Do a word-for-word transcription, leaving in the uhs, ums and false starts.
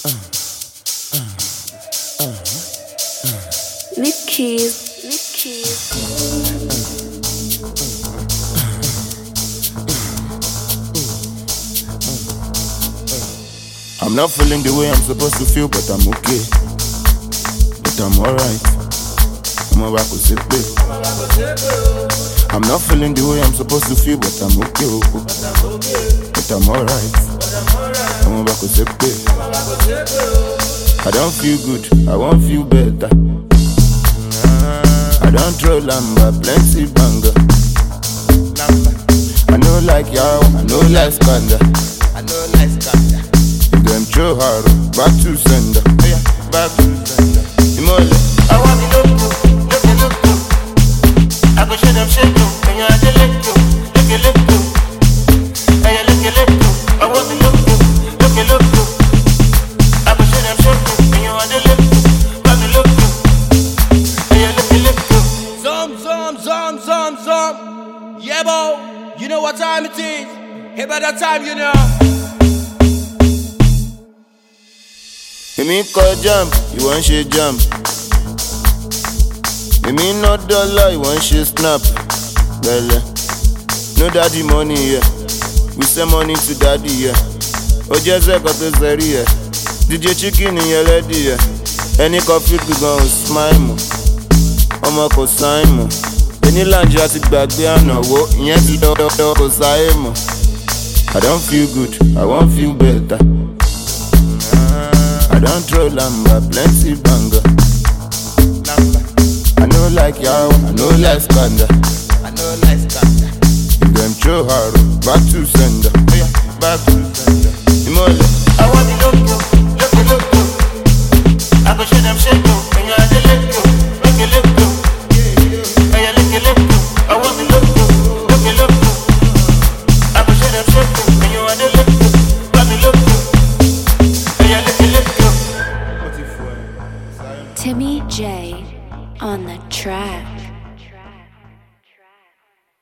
Lip kiss, lip kiss. I'm not feeling the way I'm supposed to feel, but I'm okay. But I'm alright. I'm about to zip it. I'm not feeling the way I'm supposed to feel, but I'm okay. But I'm alright. I'm about to zip it. I don't feel good, I won't feel better. I don't throw lamba, plenty banger. I know like y'all, I know like Skanda. I know like Skanda. If them throw hard, back to sender. Back to sender. Imole. I want to look good, look it, look good. I go show them shit too, and you're the look good, look it, look good. And you look it, look good. I want to look good, look it, look good. I go show them shit too, and you're the look good, let me look good. And you look it, look good. Zum, zum, zum, zum, zum. Yeah, bo, you know what time it is. Hey, by that time, you know. Èmi kọ jump, ìwọ ń ṣe jump. Èmi ná dọ́là, ìwọ ń ṣe snap. Bẹ́lẹ̀, no daddy money here, yeah. We send money to daddy here. Ó jẹ́ sẹ́kọ̀ tó sẹ́rí yẹ. D J Chicken yẹn lẹ́dí yẹ. Ẹni kan fi gbígbọ́n ò smile mọ̀. Ọmọ kò sáìn mọ̀. Ẹni láǹjẹ́ àti gbàgbé ànáwó, ìyẹn ti dọ́dọ́ kò sáyé mọ̀. I don't feel good, I won't feel better. I don't throw lamba, plenty banger. I know like y'all, I know like Skanda. I know like Skanda. If them throw hard, back to sender. Back to sender. Imole. I want to look good, look it, look good. I go show them shit too, and you're the look good, look it, look good. And you look it, look good. I want to look good, look it, look good. I go show them shit too, and you're the look good, let me look good. And you look it, look good. Timmy J on the track.